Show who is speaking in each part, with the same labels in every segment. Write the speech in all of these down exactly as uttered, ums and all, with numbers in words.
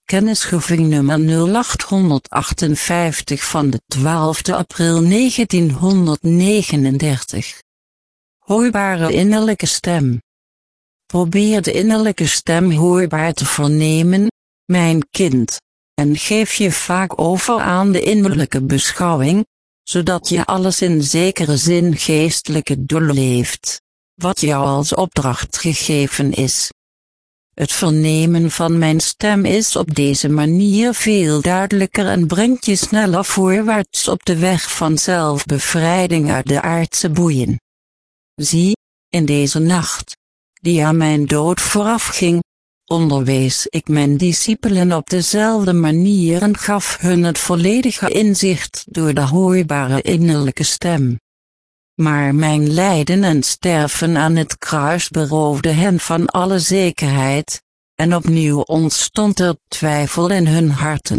Speaker 1: Kennisgeving nummer nul acht achtenvijftig van de twaalfde april negentienhonderdnegenendertig. Hoorbare innerlijke stem. Probeer de innerlijke stem hoorbaar te vernemen, mijn kind, en geef je vaak over aan de innerlijke beschouwing, zodat je alles in zekere zin geestelijke doorleeft, wat jou als opdracht gegeven is. Het vernemen van mijn stem is op deze manier veel duidelijker en brengt je sneller voorwaarts op de weg van zelfbevrijding uit de aardse boeien. Zie, in deze nacht, die aan mijn dood voorafging, onderwees ik mijn discipelen op dezelfde manier en gaf hun het volledige inzicht door de hoorbare innerlijke stem. Maar mijn lijden en sterven aan het kruis beroofde hen van alle zekerheid, en opnieuw ontstond er twijfel in hun harten.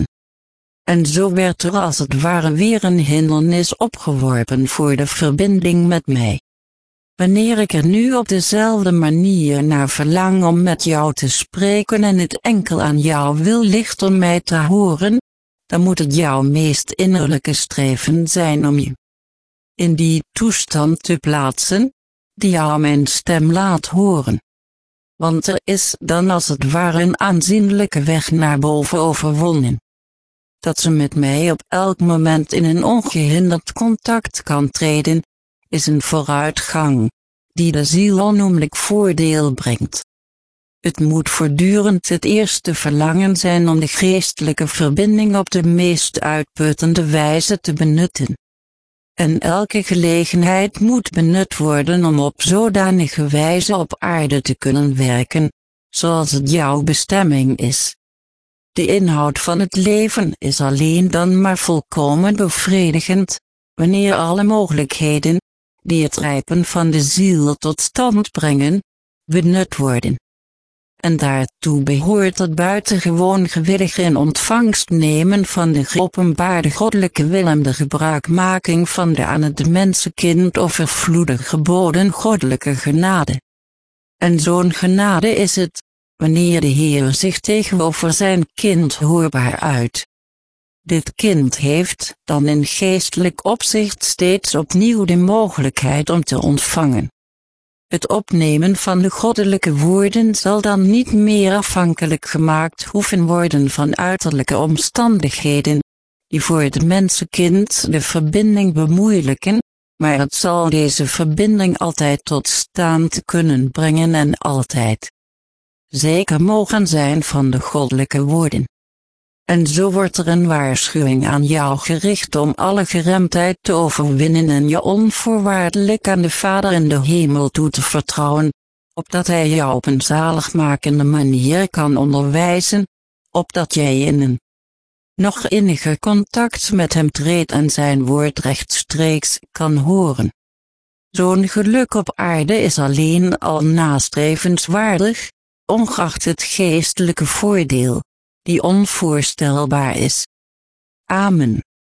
Speaker 1: En zo werd er als het ware weer een hindernis opgeworpen voor de verbinding met mij. Wanneer ik er nu op dezelfde manier naar verlang om met jou te spreken en het enkel aan jou wil ligt om mij te horen, dan moet het jouw meest innerlijke streven zijn om je in die toestand te plaatsen, die jou mijn stem laat horen. Want er is dan als het ware een aanzienlijke weg naar boven overwonnen. Dat ze met mij op elk moment in een ongehinderd contact kan treden, is een vooruitgang, die de ziel onnoemelijk voordeel brengt. Het moet voortdurend het eerste verlangen zijn om de geestelijke verbinding op de meest uitputtende wijze te benutten. En elke gelegenheid moet benut worden om op zodanige wijze op aarde te kunnen werken, zoals het jouw bestemming is. De inhoud van het leven is alleen dan maar volkomen bevredigend, wanneer alle mogelijkheden, die het rijpen van de ziel tot stand brengen, benut worden. En daartoe behoort het buitengewoon gewillig in ontvangst nemen van de geopenbaarde goddelijke wil en de gebruikmaking van de aan het mensenkind overvloedig geboden goddelijke genade. En zo'n genade is het, wanneer de Heer zich tegenover zijn kind hoorbaar uit. Dit kind heeft dan in geestelijk opzicht steeds opnieuw de mogelijkheid om te ontvangen. Het opnemen van de goddelijke woorden zal dan niet meer afhankelijk gemaakt hoeven worden van uiterlijke omstandigheden, die voor het mensenkind de verbinding bemoeilijken, maar het zal deze verbinding altijd tot stand kunnen brengen en altijd zeker mogen zijn van de goddelijke woorden. En zo wordt er een waarschuwing aan jou gericht om alle geremdheid te overwinnen en je onvoorwaardelijk aan de Vader in de hemel toe te vertrouwen, opdat Hij jou op een zaligmakende manier kan onderwijzen, opdat jij in een nog inniger contact met Hem treedt en Zijn woord rechtstreeks kan horen. Zo'n geluk op aarde is alleen al nastrevenswaardig, ongeacht het geestelijke voordeel, die onvoorstelbaar is. Amen.